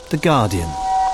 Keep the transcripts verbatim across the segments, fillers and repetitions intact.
The Guardian.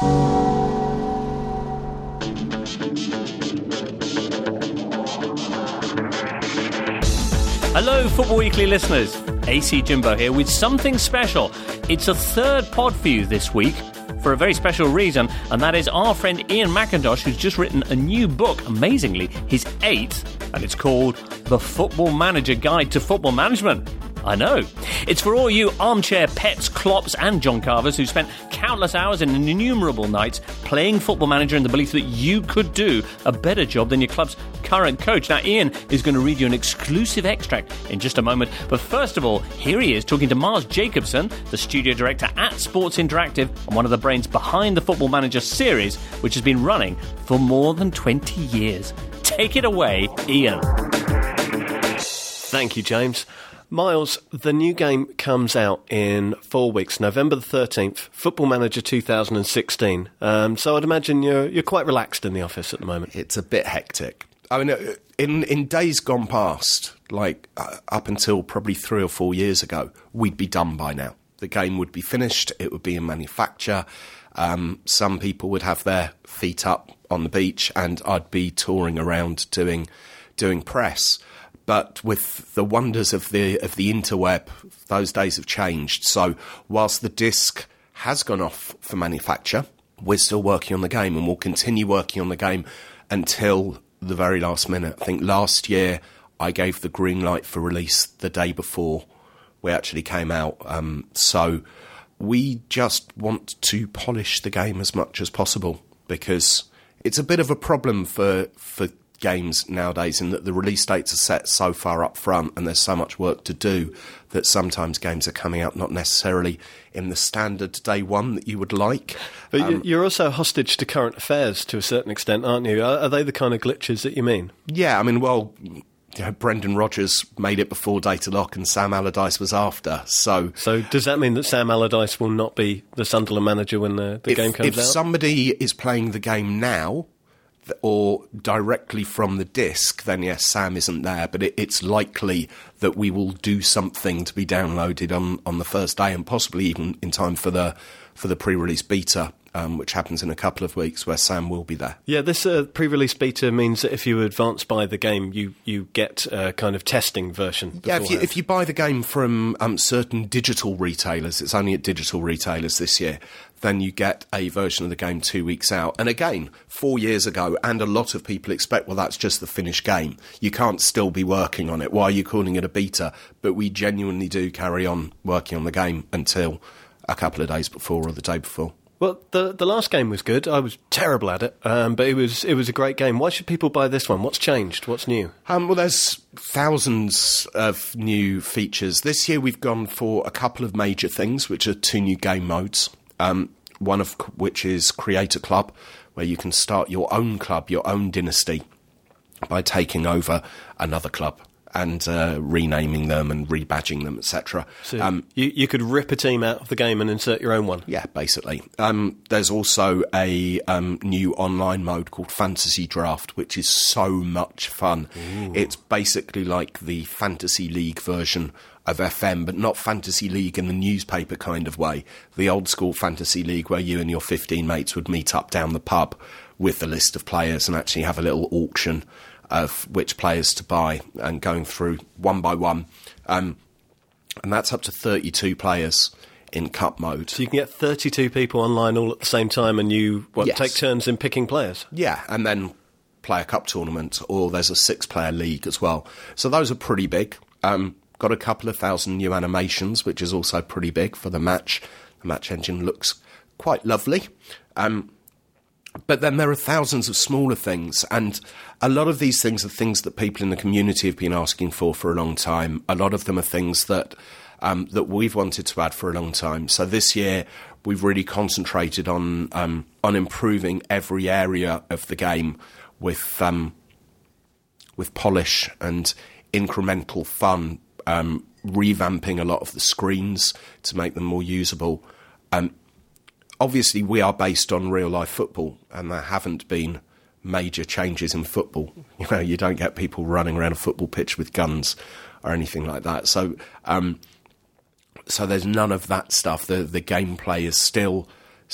Hello, Football Weekly listeners. A C Jimbo here with something special. It's a third pod for you this week for a very special reason, and that is our friend Ian McIntosh, who's just written a new book, amazingly, his eighth, and it's called The Football Manager Guide to Football Management. I know. It's for all you armchair pets, Klopps and John Carvers who spent countless hours and innumerable nights playing Football Manager in the belief that you could do a better job than your club's current coach. Now, Ian is going to read you an exclusive extract in just a moment. But first of all, here he is talking to Mars Jacobson, the studio director at Sports Interactive and one of the brains behind the Football Manager series, which has been running for more than twenty years. Take it away, Ian. Thank you, James. Miles, the new game comes out in four weeks, November the thirteenth, Football Manager two thousand sixteen. Um, so I'd imagine you're you're quite relaxed in the office at the moment. It's a bit hectic. I mean, in in days gone past, like uh, up until probably three or four years ago, we'd be done by now. The game would be finished. It would be in manufacture. Um, some people would have their feet up on the beach, and I'd be touring around doing doing press. But with the wonders of the of the interweb, those days have changed. So whilst the disc has gone off for manufacture, we're still working on the game, and we'll continue working on the game until the very last minute. I think last year I gave the green light for release the day before we actually came out. Um, so we just want to polish the game as much as possible, because it's a bit of a problem for for games nowadays in that the release dates are set so far up front and there's so much work to do that sometimes games are coming out not necessarily in the standard day one that you would like. But um, you're also hostage to current affairs to a certain extent, aren't you? Are, are they the kind of glitches that you mean? Yeah, I mean, well, you know, Brendan Rodgers made it before Data Lock and Sam Allardyce was after. So so does that mean that Sam Allardyce will not be the Sunderland manager when the, the if, game comes if out? If somebody is playing the game now, or directly from the disc, then yes, Sam isn't there, but it, it's likely that we will do something to be downloaded on, on the first day, and possibly even in time for the for the pre-release beta, um, which happens in a couple of weeks, where Sam will be there. Yeah, this uh, pre-release beta means that if you advance by the game, you, you get a kind of testing version. Yeah, if you, if you buy the game from um, certain digital retailers, it's only at digital retailers this year, then you get a version of the game two weeks out. And again, four years ago, and a lot of people expect, well, that's just the finished game. You can't still be working on it. Why are you calling it a beta? But we genuinely do carry on working on the game until a couple of days before or the day before. Well, the the last game was good. I was terrible at it, um, but it was it was a great game. Why should people buy this one? What's changed? What's new? Um, well, there's thousands of new features. This year we've gone for a couple of major things, which are two new game modes. Um, one of which is Create a Club, where you can start your own club, your own dynasty, by taking over another club and uh, renaming them and rebadging them, et cetera. So um, you, you could rip a team out of the game and insert your own one? Yeah, basically. Um, there's also a um, new online mode called Fantasy Draft, which is so much fun. Ooh. It's basically like the Fantasy League version of F M, but not Fantasy League in the newspaper kind of way. The old school Fantasy League where you and your fifteen mates would meet up down the pub with a list of players and actually have a little auction of which players to buy, and going through one by one. Um, and that's up to thirty-two players in cup mode. So you can get thirty-two people online all at the same time, and you what, yes. take turns in picking players? Yeah, and then play a cup tournament, or there's a six-player league as well. So those are pretty big. Um, got a couple of thousand new animations, which is also pretty big for the match. The match engine looks quite lovely. Um, but then there are thousands of smaller things, and a lot of these things are things that people in the community have been asking for for a long time. A lot of them are things that um, that we've wanted to add for a long time. So this year we've really concentrated on um, on improving every area of the game with um, with polish and incremental fun, um, revamping a lot of the screens to make them more usable. Um, obviously, we are based on real-life football, and there haven't been major changes in football. You know, you don't get people running around a football pitch with guns or anything like that. So, um, so there's none of that stuff. The the gameplay is still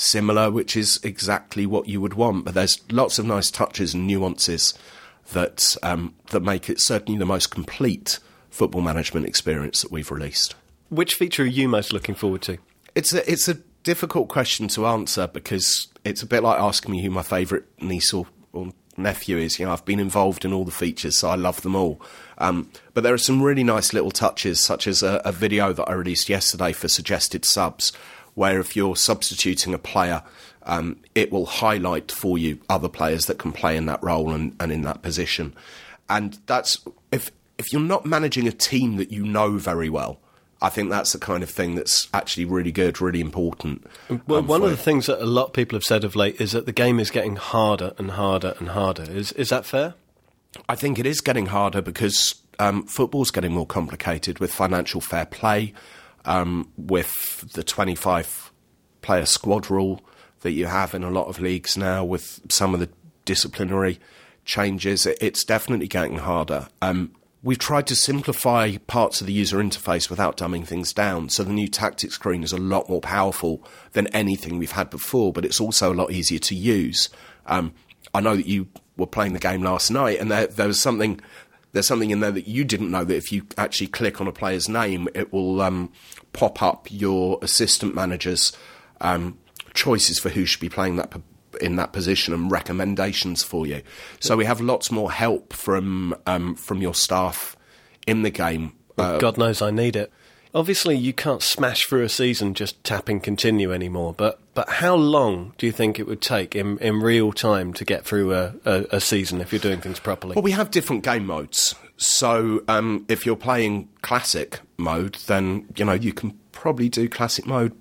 similar, which is exactly what you would want. But there's lots of nice touches and nuances that um, that make it certainly the most complete football management experience that we've released. Which feature are you most looking forward to? It's a, it's a difficult question to answer because it's a bit like asking me who my favourite niece or, or nephew is. You know, I've been involved in all the features, so I love them all. Um, but there are some really nice little touches, such as a, a video that I released yesterday for suggested subs, where if you're substituting a player, um, it will highlight for you other players that can play in that role and, and in that position. And that's if if you're not managing a team that you know very well, I think that's the kind of thing that's actually really good, really important. Well, um, one of you. the things that a lot of people have said of late is that the game is getting harder and harder and harder. Is is that fair? I think it is getting harder because um, football's getting more complicated with financial fair play, um, with the twenty-five player squad rule that you have in a lot of leagues now, with some of the disciplinary changes. It's definitely getting harder. Um, we've tried to simplify parts of the user interface without dumbing things down, so the new tactics screen is a lot more powerful than anything we've had before, but it's also a lot easier to use. Um, I know that you were playing the game last night, and there, there was something... There's something in there that you didn't know, that if you actually click on a player's name, it will um, pop up your assistant manager's um, choices for who should be playing that in that position and recommendations for you. So we have lots more help from um, from your staff in the game. Uh, God knows I need it. Obviously, you can't smash through a season just tapping continue anymore, but but how long do you think it would take in, in real time to get through a, a, a season if you're doing things properly? Well, we have different game modes. So um, if you're playing classic mode, then you know you can probably do classic mode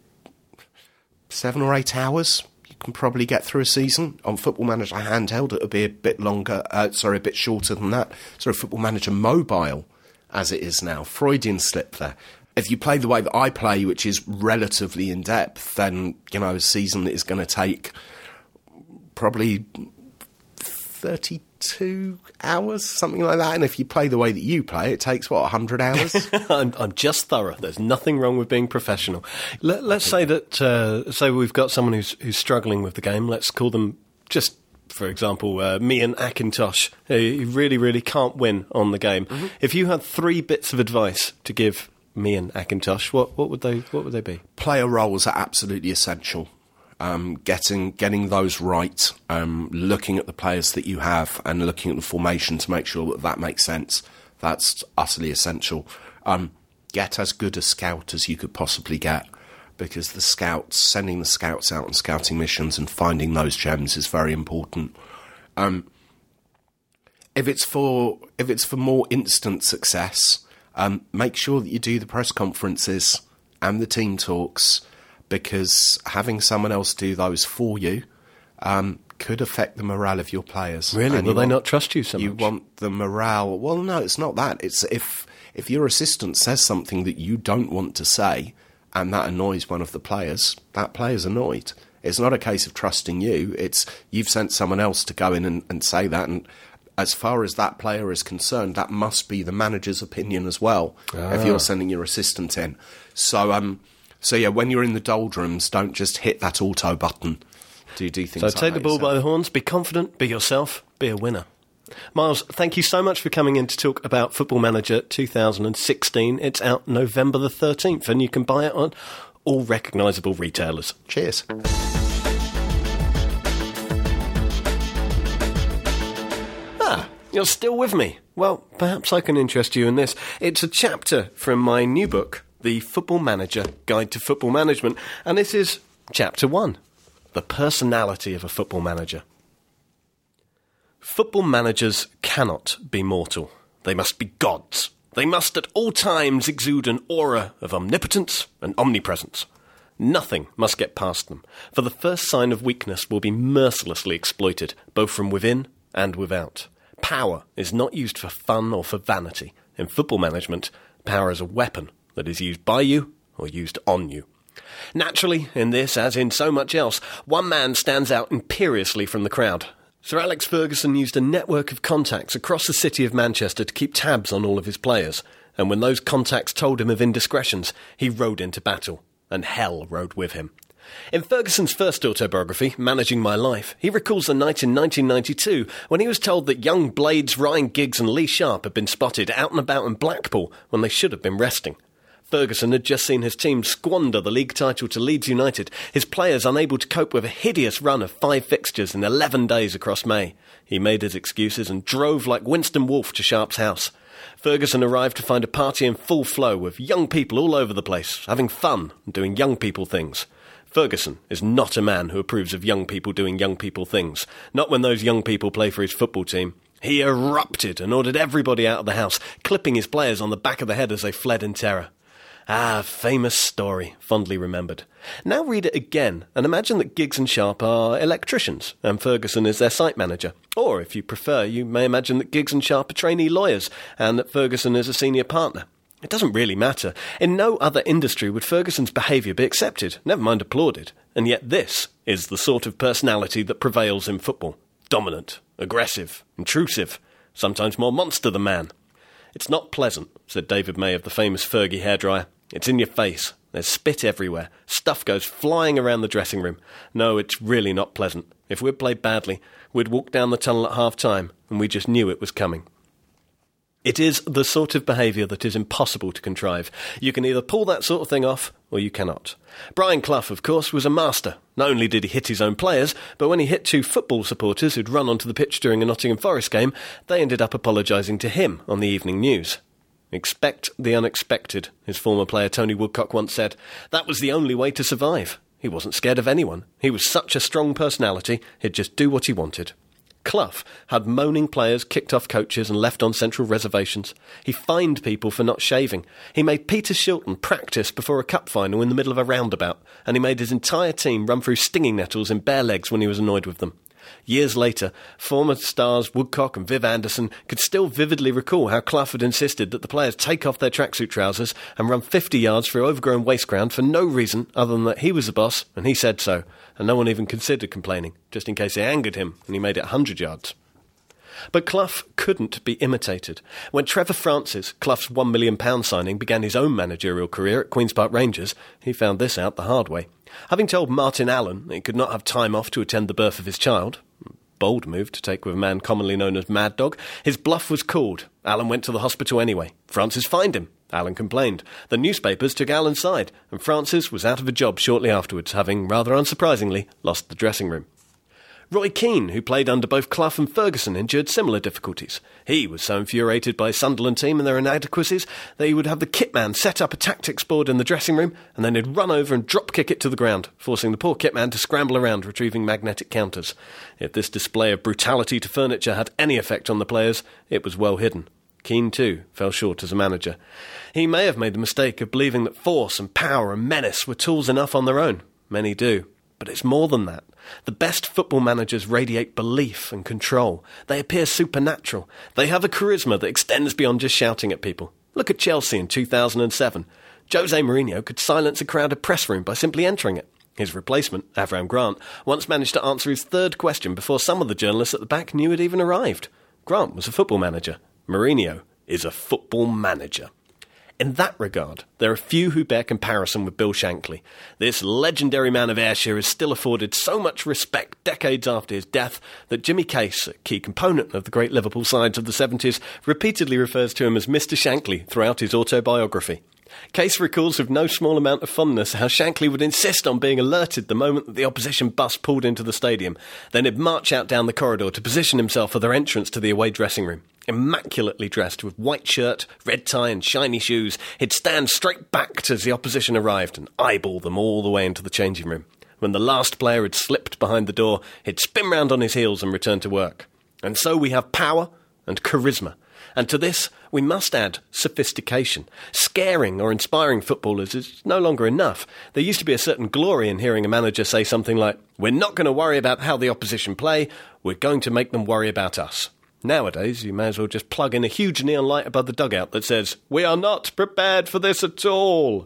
seven or eight hours. You can probably get through a season. On Football Manager handheld, it would be a bit longer. Uh, sorry, a bit shorter than that. Sorry, Football Manager mobile, as it is now. Freudian slip there. If you play the way that I play, which is relatively in-depth, then, you know, a season is going to take probably thirty-two hours, something like that. And if you play the way that you play, it takes, what, one hundred hours? I'm, I'm just thorough. There's nothing wrong with being professional. Let, let's say that, uh, say we've got someone who's, who's struggling with the game. Let's call them just... For example, uh, Mian Akintosh, who really, really can't win on the game. Mm-hmm. If you had three bits of advice to give Mian Akintosh, what, what would they what would they be? Player roles are absolutely essential. Um, getting getting those right, um, looking at the players that you have and looking at the formation to make sure that that makes sense. That's utterly essential. Um, get as good a scout as you could possibly get, because the scouts, sending the scouts out on scouting missions and finding those gems is very important. Um, if it's for if it's for more instant success, um, make sure that you do the press conferences and the team talks, because having someone else do those for you um, could affect the morale of your players. Really? And Will they want, not trust you so much? You want the morale... Well, no, it's not that. It's if if your assistant says something that you don't want to say, and that annoys one of the players, that player's annoyed. It's not a case of trusting you. It's you've sent someone else to go in and, and say that, and as far as that player is concerned, that must be the manager's opinion as well, ah. if you're sending your assistant in. So, um, so yeah, when you're in the doldrums, don't just hit that auto button. Do do things so like take that the bull yourself. by the horns, be confident, be yourself, be a winner. Miles, thank you so much for coming in to talk about Football Manager two thousand sixteen. It's out November the thirteenth, and you can buy it on all recognisable retailers. Cheers. Ah, you're still with me. Well, perhaps I can interest you in this. It's a chapter from my new book, The Football Manager Guide to Football Management, and this is chapter one, The Personality of a Football Manager. Football managers cannot be mortal. They must be gods. They must at all times exude an aura of omnipotence and omnipresence. Nothing must get past them, for the first sign of weakness will be mercilessly exploited, both from within and without. Power is not used for fun or for vanity. In football management, power is a weapon that is used by you or used on you. Naturally, in this, as in so much else, one man stands out imperiously from the crowd. Sir Alex Ferguson used a network of contacts across the city of Manchester to keep tabs on all of his players, and when those contacts told him of indiscretions, he rode into battle, and hell rode with him. In Ferguson's first autobiography, Managing My Life, he recalls the night in nineteen ninety-two when he was told that young Blades, Ryan Giggs and Lee Sharp had been spotted out and about in Blackpool when they should have been resting. Ferguson had just seen his team squander the league title to Leeds United, his players unable to cope with a hideous run of five fixtures in eleven days across May. He made his excuses and drove like Winston Wolfe to Sharp's house. Ferguson arrived to find a party in full flow with young people all over the place, having fun and doing young people things. Ferguson is not a man who approves of young people doing young people things, not when those young people play for his football team. He erupted and ordered everybody out of the house, clipping his players on the back of the head as they fled in terror. Ah, famous story, fondly remembered. Now read it again and imagine that Giggs and Sharp are electricians and Ferguson is their site manager. Or, if you prefer, you may imagine that Giggs and Sharp are trainee lawyers and that Ferguson is a senior partner. It doesn't really matter. In no other industry would Ferguson's behaviour be accepted, never mind applauded. And yet this is the sort of personality that prevails in football. Dominant, aggressive, intrusive, sometimes more monster than man. It's not pleasant, said David May of the famous Fergie hairdryer. It's in your face. There's spit everywhere. Stuff goes flying around the dressing room. No, it's really not pleasant. If we'd played badly, we'd walk down the tunnel at half-time, and we just knew it was coming. It is the sort of behaviour that is impossible to contrive. You can either pull that sort of thing off, or you cannot. Brian Clough, of course, was a master. Not only did he hit his own players, but when he hit two football supporters who'd run onto the pitch during a Nottingham Forest game, they ended up apologising to him on the evening news. Expect the unexpected, his former player Tony Woodcock once said. That was the only way to survive. He wasn't scared of anyone. He was such a strong personality, he'd just do what he wanted. Clough had moaning players kicked off coaches and left on central reservations. He fined people for not shaving. He made Peter Shilton practice before a cup final in the middle of a roundabout, and he made his entire team run through stinging nettles in bare legs when he was annoyed with them. Years later, former stars Woodcock and Viv Anderson could still vividly recall how Clough had insisted that the players take off their tracksuit trousers and run fifty yards through overgrown waste ground for no reason other than that he was the boss and he said so, and no one even considered complaining, just in case they angered him and he made it one hundred yards. But Clough couldn't be imitated. When Trevor Francis, Clough's one million pounds signing, began his own managerial career at Queen's Park Rangers, he found this out the hard way. Having told Martin Allen that he could not have time off to attend the birth of his child, bold move to take with a man commonly known as Mad Dog, his bluff was called. Allen went to the hospital anyway. Francis fined him. Allen complained. The newspapers took Allen's side, and Francis was out of a job shortly afterwards, having, rather unsurprisingly, lost the dressing room. Roy Keane, who played under both Clough and Ferguson, endured similar difficulties. He was so infuriated by his Sunderland team and their inadequacies that he would have the kitman set up a tactics board in the dressing room and then he'd run over and drop-kick it to the ground, forcing the poor kitman to scramble around retrieving magnetic counters. If this display of brutality to furniture had any effect on the players, it was well hidden. Keane, too, fell short as a manager. He may have made the mistake of believing that force and power and menace were tools enough on their own. Many do. But it's more than that. The best football managers radiate belief and control. They appear supernatural. They have a charisma that extends beyond just shouting at people. Look at Chelsea in two thousand seven. Jose Mourinho could silence a crowded press room by simply entering it. His replacement, Avram Grant, once managed to answer his third question before some of the journalists at the back knew it even arrived. Grant was a football manager. Mourinho is a football manager. In that regard, there are few who bear comparison with Bill Shankly. This legendary man of Ayrshire is still afforded so much respect decades after his death that Jimmy Case, a key component of the great Liverpool sides of the seventies, repeatedly refers to him as Mister Shankly throughout his autobiography. Case recalls with no small amount of fondness how Shankly would insist on being alerted the moment that the opposition bus pulled into the stadium. Then he'd march out down the corridor to position himself for their entrance to the away dressing room. Immaculately dressed with white shirt, red tie and shiny shoes, he'd stand straight backed as the opposition arrived and eyeball them all the way into the changing room. When the last player had slipped behind the door, he'd spin round on his heels and return to work. And so we have power and charisma. And to this, we must add sophistication. Scaring or inspiring footballers is no longer enough. There used to be a certain glory in hearing a manager say something like, "We're not going to worry about how the opposition play, we're going to make them worry about us." Nowadays, you may as well just plug in a huge neon light above the dugout that says, "We are not prepared for this at all."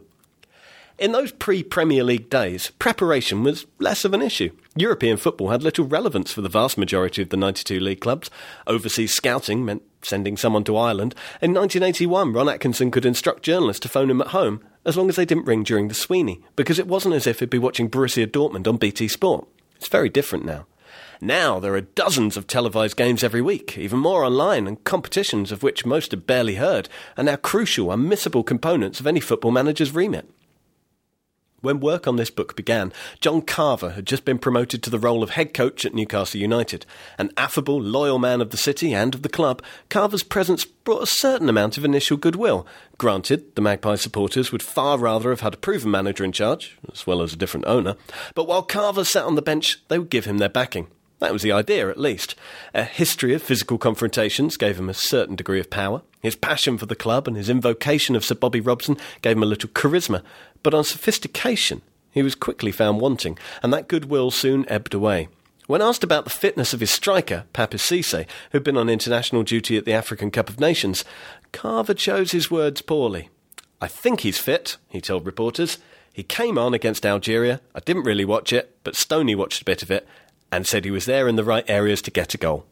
In those pre-Premier League days, preparation was less of an issue. European football had little relevance for the vast majority of the ninety-two league clubs. Overseas scouting meant sending someone to Ireland. In nineteen eighty-one, Ron Atkinson could instruct journalists to phone him at home, as long as they didn't ring during the Sweeney, because it wasn't as if he'd be watching Borussia Dortmund on B T Sport. It's very different now. Now there are dozens of televised games every week, even more online, and competitions of which most have barely heard, are now crucial, unmissable components of any football manager's remit. When work on this book began, John Carver had just been promoted to the role of head coach at Newcastle United. An affable, loyal man of the city and of the club, Carver's presence brought a certain amount of initial goodwill. Granted, the Magpie supporters would far rather have had a proven manager in charge, as well as a different owner, but while Carver sat on the bench, they would give him their backing. That was the idea, at least. A history of physical confrontations gave him a certain degree of power. His passion for the club and his invocation of Sir Bobby Robson gave him a little charisma. But on sophistication, he was quickly found wanting, and that goodwill soon ebbed away. When asked about the fitness of his striker, Papiss Cissé, who'd been on international duty at the African Cup of Nations, Carver chose his words poorly. "I think he's fit," he told reporters. "He came on against Algeria. I didn't really watch it, but Stoney watched a bit of it, and said he was there in the right areas to get a goal."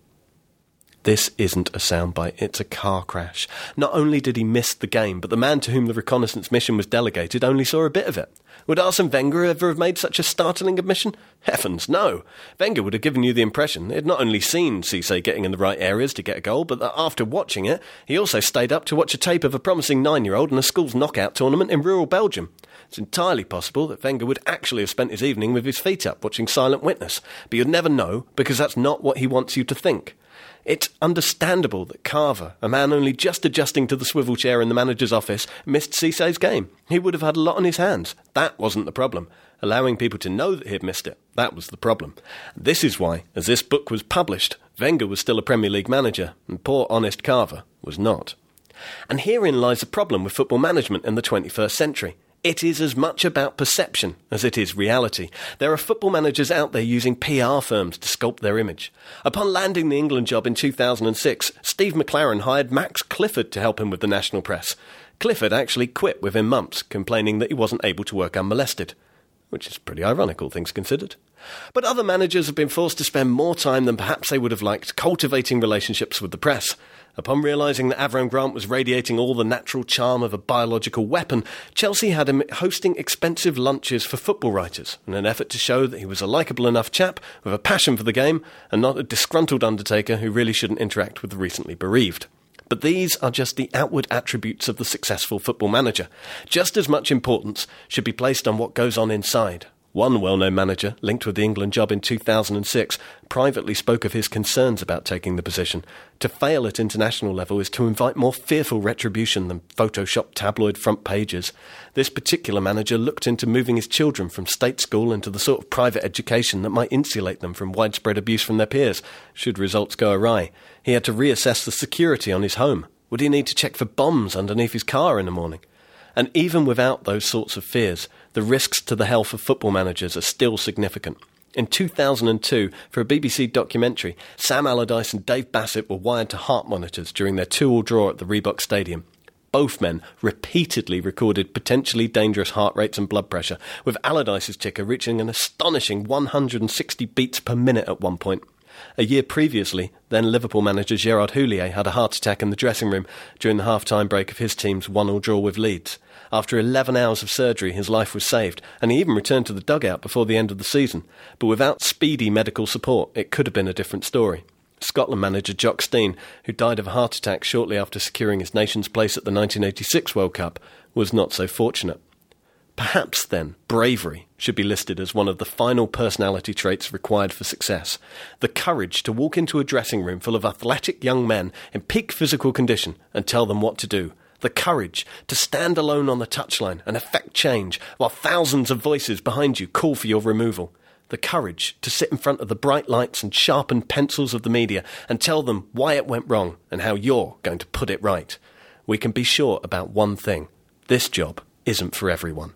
This isn't a soundbite, it's a car crash. Not only did he miss the game, but the man to whom the reconnaissance mission was delegated only saw a bit of it. Would Arsene Wenger ever have made such a startling admission? Heavens, no. Wenger would have given you the impression he had not only seen Cissé getting in the right areas to get a goal, but that after watching it, he also stayed up to watch a tape of a promising nine-year-old in a school's knockout tournament in rural Belgium. It's entirely possible that Wenger would actually have spent his evening with his feet up, watching Silent Witness, but you'd never know, because that's not what he wants you to think. It's understandable that Carver, a man only just adjusting to the swivel chair in the manager's office, missed Cissé's game. He would have had a lot on his hands. That wasn't the problem. Allowing people to know that he'd missed it, that was the problem. This is why, as this book was published, Wenger was still a Premier League manager, and poor honest Carver was not. And herein lies the problem with football management in the twenty-first century. It is as much about perception as it is reality. There are football managers out there using P R firms to sculpt their image. Upon landing the England job in two thousand six, Steve McLaren hired Max Clifford to help him with the national press. Clifford actually quit within months, complaining that he wasn't able to work unmolested. Which is pretty ironic, all things considered. But other managers have been forced to spend more time than perhaps they would have liked cultivating relationships with the press. Upon realising that Avram Grant was radiating all the natural charm of a biological weapon, Chelsea had him hosting expensive lunches for football writers in an effort to show that he was a likeable enough chap with a passion for the game and not a disgruntled undertaker who really shouldn't interact with the recently bereaved. But these are just the outward attributes of the successful football manager. Just as much importance should be placed on what goes on inside. One well-known manager, linked with the England job in two thousand six, privately spoke of his concerns about taking the position. To fail at international level is to invite more fearful retribution than photoshopped tabloid front pages. This particular manager looked into moving his children from state school into the sort of private education that might insulate them from widespread abuse from their peers, should results go awry. He had to reassess the security on his home. Would he need to check for bombs underneath his car in the morning? And even without those sorts of fears, the risks to the health of football managers are still significant. In two thousand two, for a B B C documentary, Sam Allardyce and Dave Bassett were wired to heart monitors during their two all draw at the Reebok Stadium. Both men repeatedly recorded potentially dangerous heart rates and blood pressure, with Allardyce's ticker reaching an astonishing one hundred sixty beats per minute at one point. A year previously, then Liverpool manager Gerard Houllier had a heart attack in the dressing room during the half-time break of his team's one all draw with Leeds. After eleven hours of surgery, his life was saved, and he even returned to the dugout before the end of the season. But without speedy medical support, it could have been a different story. Scotland manager Jock Stein, who died of a heart attack shortly after securing his nation's place at the nineteen eighty-six World Cup, was not so fortunate. Perhaps, then, bravery should be listed as one of the final personality traits required for success. The courage to walk into a dressing room full of athletic young men in peak physical condition and tell them what to do. The courage to stand alone on the touchline and effect change while thousands of voices behind you call for your removal. The courage to sit in front of the bright lights and sharpened pencils of the media and tell them why it went wrong and how you're going to put it right. We can be sure about one thing. This job isn't for everyone.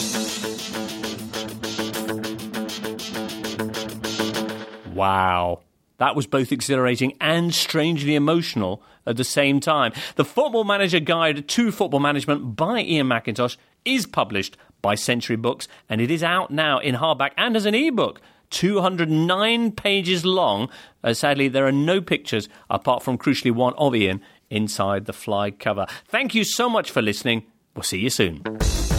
Wow. That was both exhilarating and strangely emotional at the same time. The Football Manager Guide to Football Management by Ian McIntosh is published by Century Books, and it is out now in hardback and as an ebook. two hundred nine pages long. Uh, sadly, there are no pictures, apart from, crucially, one of Ian inside the fly cover. Thank you so much for listening. We'll see you soon.